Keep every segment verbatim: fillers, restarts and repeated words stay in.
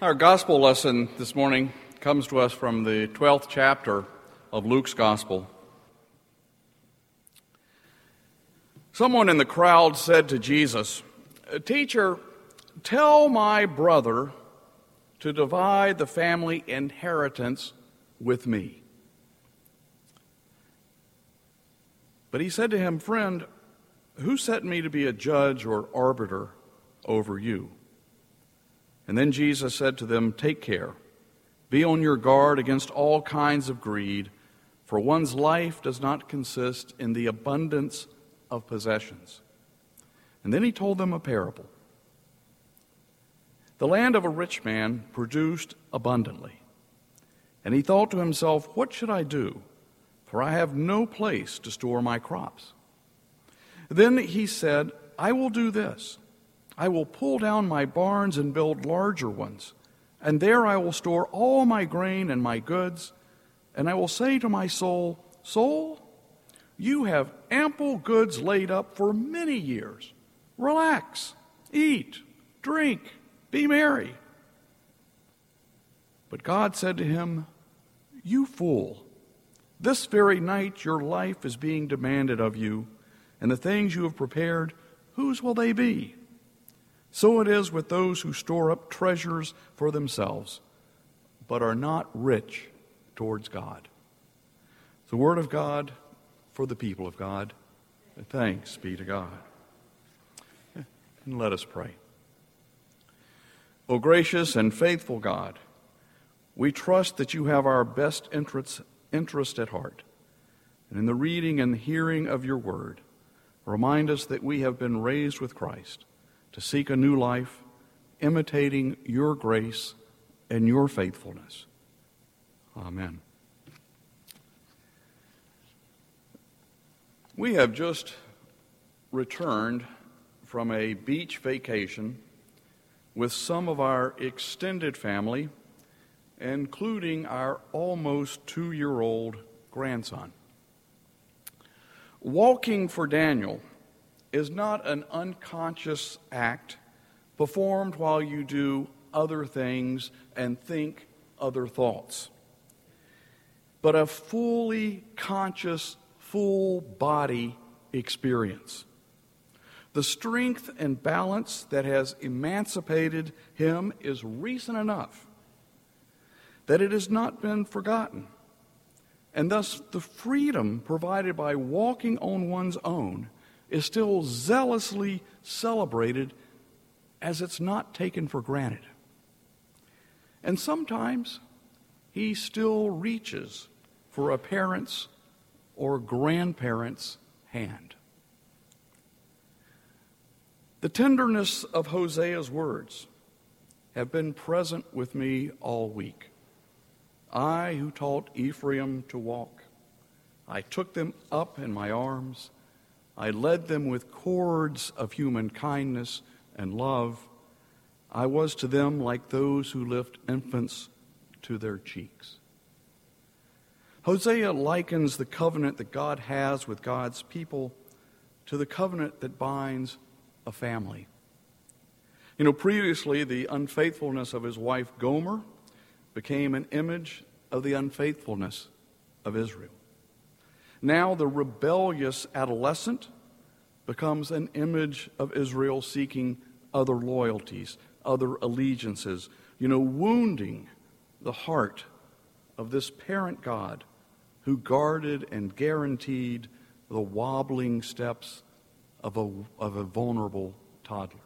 Our gospel lesson this morning comes to us from the twelfth chapter of Luke's gospel. Someone in the crowd said to Jesus, "Teacher, tell my brother to divide the family inheritance with me." But he said to him, "Friend, who set me to be a judge or arbiter over you?" And then Jesus said to them, "Take care. Be on your guard against all kinds of greed, for one's life does not consist in the abundance of possessions." And then he told them a parable. The land of a rich man produced abundantly. And he thought to himself, "What should I do? For I have no place to store my crops." Then he said, "I will do this. I will pull down my barns and build larger ones, and there I will store all my grain and my goods. And I will say to my soul, 'Soul, you have ample goods laid up for many years. Relax, eat, drink, be merry.' But God said to him, 'You fool, this very night your life is being demanded of you, and the things you have prepared, whose will they be? So it is with those who store up treasures for themselves, but are not rich towards God.'" The word of God for the people of God. Thanks be to God. And let us pray. O gracious and faithful God, we trust that you have our best interests, interest at heart. And in the reading and hearing of your word, remind us that we have been raised with Christ to seek a new life, imitating your grace and your faithfulness. Amen. We have just returned from a beach vacation with some of our extended family, including our almost two-year-old grandson. Walking for Daniel is not an unconscious act performed while you do other things and think other thoughts, but a fully conscious, full body experience. The strength and balance that has emancipated him is recent enough that it has not been forgotten, and thus the freedom provided by walking on one's own is still zealously celebrated as it's not taken for granted. And sometimes he still reaches for a parent's or grandparent's hand. The tenderness of Hosea's words have been present with me all week. I who taught Ephraim to walk, I took them up in my arms, I led them with cords of human kindness and love. I was to them like those who lift infants to their cheeks. Hosea likens the covenant that God has with God's people to the covenant that binds a family. You know, previously the unfaithfulness of his wife Gomer became an image of the unfaithfulness of Israel. Now the rebellious adolescent becomes an image of Israel seeking other loyalties, other allegiances, you know, wounding the heart of this parent God who guarded and guaranteed the wobbling steps of a, of a vulnerable toddler.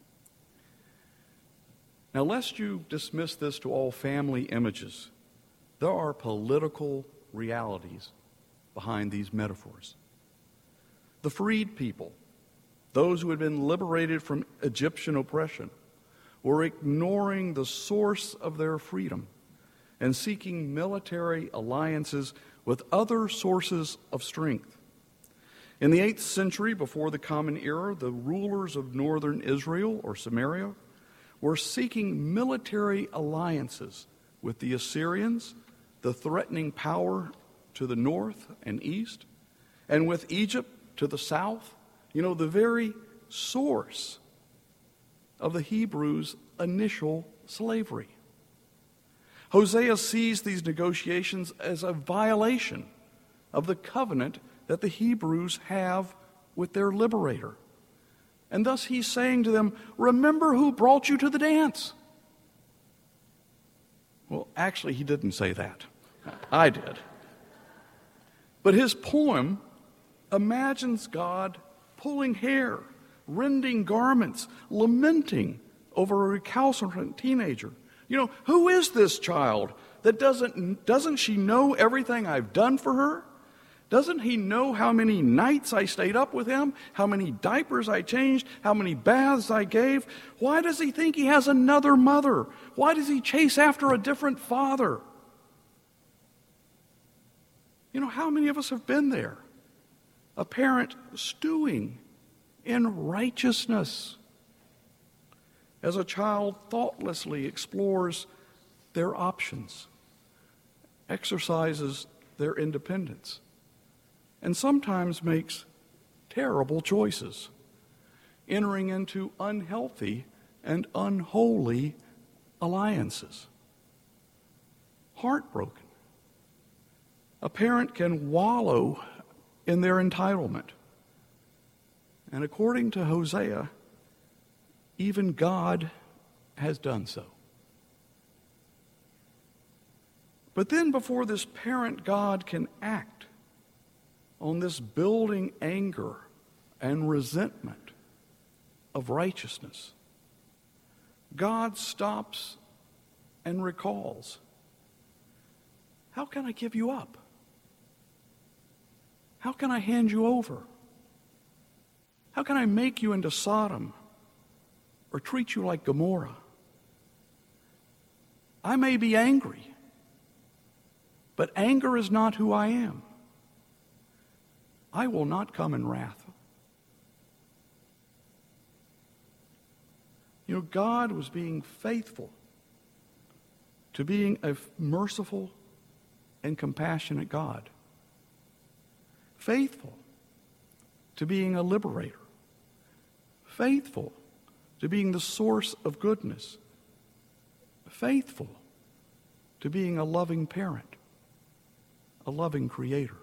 Now, lest you dismiss this to all family images, there are political realities behind these metaphors. The freed people, those who had been liberated from Egyptian oppression, were ignoring the source of their freedom and seeking military alliances with other sources of strength. In the eighth century, before the Common Era, the rulers of northern Israel, or Samaria, were seeking military alliances with the Assyrians, the threatening power to the north and east, and with Egypt to the south, you know, the very source of the Hebrews' initial slavery. Hosea sees these negotiations as a violation of the covenant that the Hebrews have with their liberator. And thus he's saying to them, remember who brought you to the dance. Well, actually, he didn't say that. I did. But his poem imagines God pulling hair, rending garments, lamenting over a recalcitrant teenager. You know, who is this child that doesn't, doesn't she know everything I've done for her? Doesn't he know how many nights I stayed up with him, how many diapers I changed, how many baths I gave? Why does he think he has another mother? Why does he chase after a different father? You know, how many of us have been there? A parent stewing in righteousness as a child thoughtlessly explores their options, exercises their independence, and sometimes makes terrible choices, entering into unhealthy and unholy alliances. Heartbroken. A parent can wallow in their entitlement. And according to Hosea, even God has done so. But then before this parent God can act on this building anger and resentment of righteousness, God stops and recalls. How can I give you up? How can I hand you over? How can I make you into Sodom or treat you like Gomorrah? I may be angry, but anger is not who I am. I will not come in wrath. You know, God was being faithful to being a merciful and compassionate God. Faithful to being a liberator. Faithful to being the source of goodness. Faithful to being a loving parent, a loving creator.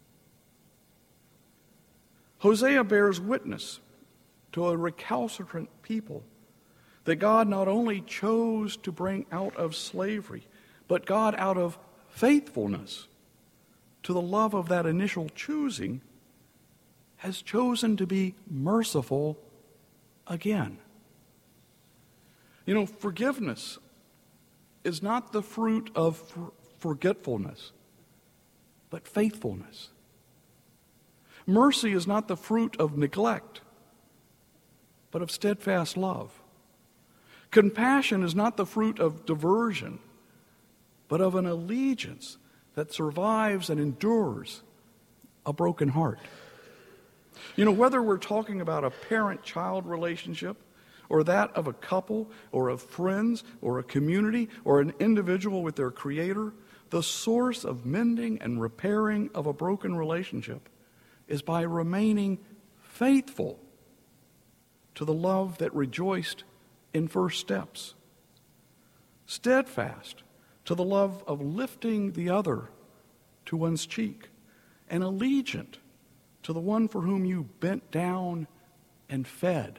Hosea bears witness to a recalcitrant people that God not only chose to bring out of slavery, but God, out of faithfulness to the love of that initial choosing, has chosen to be merciful again. You know, forgiveness is not the fruit of for- forgetfulness, but faithfulness. Mercy is not the fruit of neglect, but of steadfast love. Compassion is not the fruit of diversion, but of an allegiance that survives and endures a broken heart. You know, whether we're talking about a parent-child relationship, or that of a couple, or of friends, or a community, or an individual with their Creator, the source of mending and repairing of a broken relationship is by remaining faithful to the love that rejoiced in first steps, steadfast to the love of lifting the other to one's cheek, and allegiant to the one for whom you bent down and fed.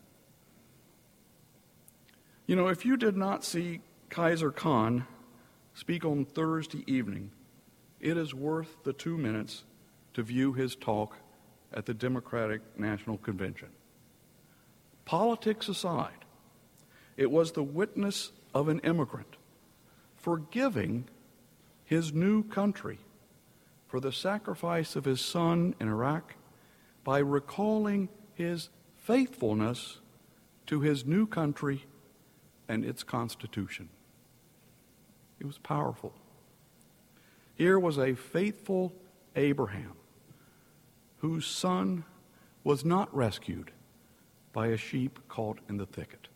You know, if you did not see Kaiser Khan speak on Thursday evening, it is worth the two minutes to view his talk at the Democratic National Convention. Politics aside, it was the witness of an immigrant forgiving his new country for the sacrifice of his son in Iraq by recalling his faithfulness to his new country and its Constitution. It was powerful. Here was a faithful Abraham whose son was not rescued by a sheep caught in the thicket.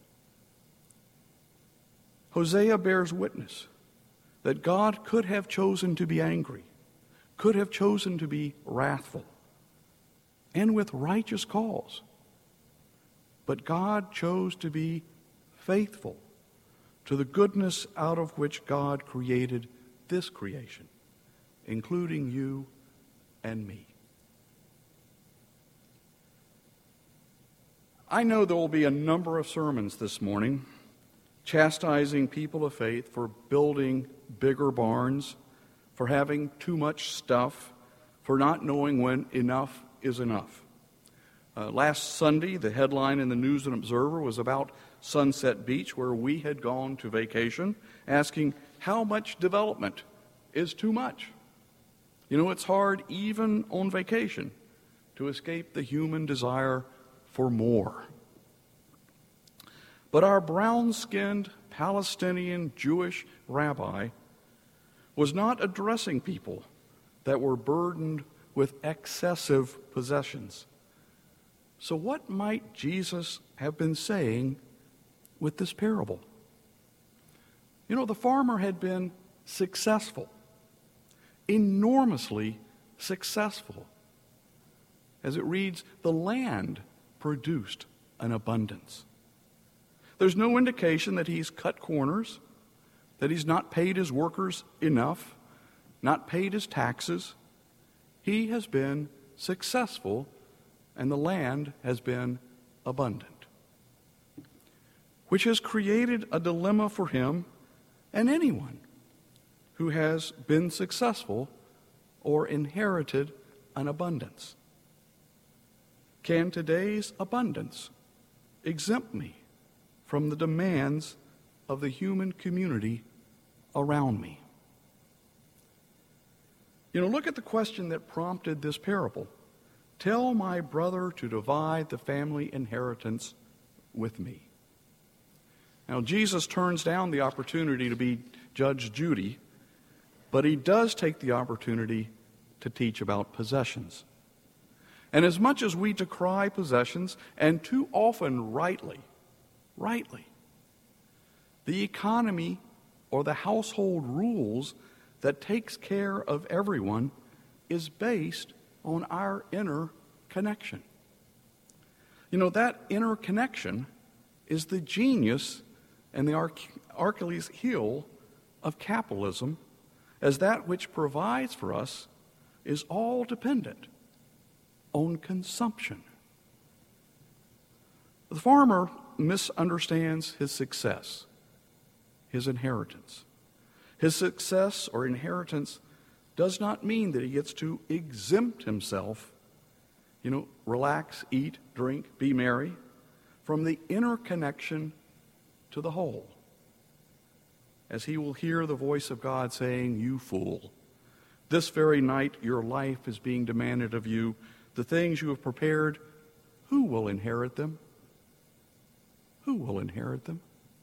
Hosea bears witness that God could have chosen to be angry, could have chosen to be wrathful, and with righteous cause. But God chose to be faithful to the goodness out of which God created this creation, including you and me. I know there will be a number of sermons this morning chastising people of faith for building bigger barns, for having too much stuff, for not knowing when enough is enough. Uh, last Sunday, the headline in the News and Observer was about Sunset Beach, where we had gone to vacation, asking how much development is too much. You know, it's hard, even on vacation, to escape the human desire for more. But our brown-skinned Palestinian Jewish rabbi was not addressing people that were burdened with excessive possessions. So what might Jesus have been saying with this parable? You know, the farmer had been successful, enormously successful. As it reads, the land produced an abundance. There's no indication that he's cut corners, that he's not paid his workers enough, not paid his taxes. He has been successful, and the land has been abundant, which has created a dilemma for him and anyone who has been successful or inherited an abundance. Can today's abundance exempt me from the demands of the human community around me? You know, look at the question that prompted this parable. Tell my brother to divide the family inheritance with me. Now, Jesus turns down the opportunity to be Judge Judy, but he does take the opportunity to teach about possessions. And as much as we decry possessions, and too often rightly, rightly, the economy or the household rules that takes care of everyone is based on our inner connection. You know, that inner connection is the genius and the Achilles heel of capitalism, as that which provides for us is all dependent on consumption. The farmer misunderstands his success, his inheritance. His success or inheritance does not mean that he gets to exempt himself, you know, relax, eat, drink, be merry, from the inner connection to the whole. As he will hear the voice of God saying, "You fool, this very night your life is being demanded of you. The things you have prepared, who will inherit them? Who will inherit them?"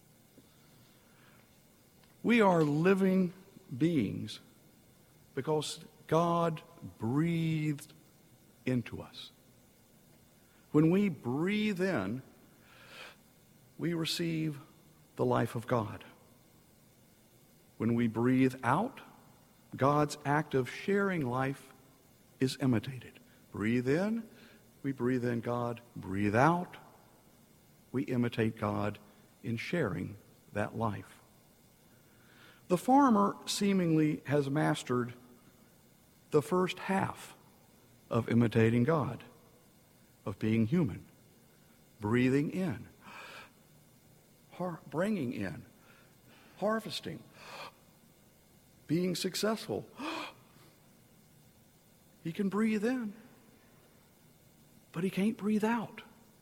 We are living beings because God breathed into us. When we breathe in, we receive the life of God. When we breathe out, God's act of sharing life is imitated. Breathe in, we breathe in God. Breathe out, we imitate God in sharing that life. The farmer seemingly has mastered the first half of imitating God, of being human, breathing in, har- bringing in, harvesting, being successful. He can breathe in, but he can't breathe out.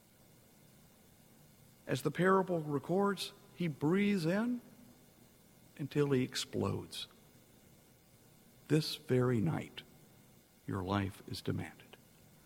As the parable records, he breathes in until he explodes. This very night, your life is demanded.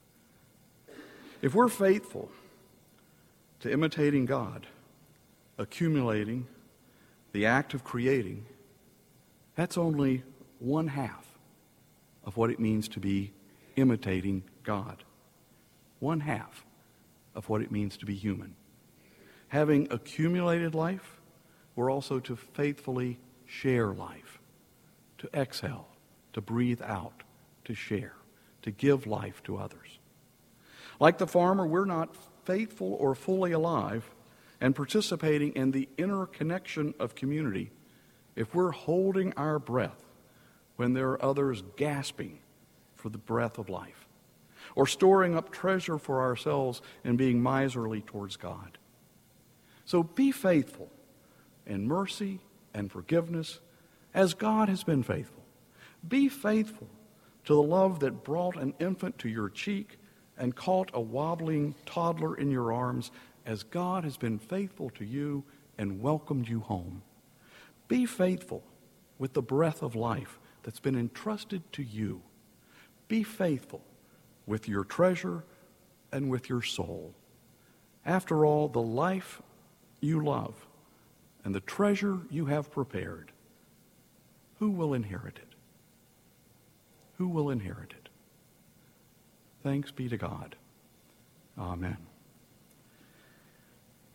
If we're faithful to imitating God, accumulating, the act of creating, that's only one half of what it means to be imitating God. One half of what it means to be human. Having accumulated life, we're also to faithfully share life, to exhale, to breathe out, to share, to give life to others. Like the farmer, we're not faithful or fully alive and participating in the inner connection of community if we're holding our breath when there are others gasping for the breath of life, or storing up treasure for ourselves and being miserly towards God. So be faithful in mercy and forgiveness as God has been faithful. Be faithful to the love that brought an infant to your cheek and caught a wobbling toddler in your arms as God has been faithful to you and welcomed you home. Be faithful with the breath of life that's been entrusted to you. Be faithful with your treasure and with your soul. After all, the life you love and the treasure you have prepared, who will inherit it? Who will inherit it? Thanks be to God. Amen.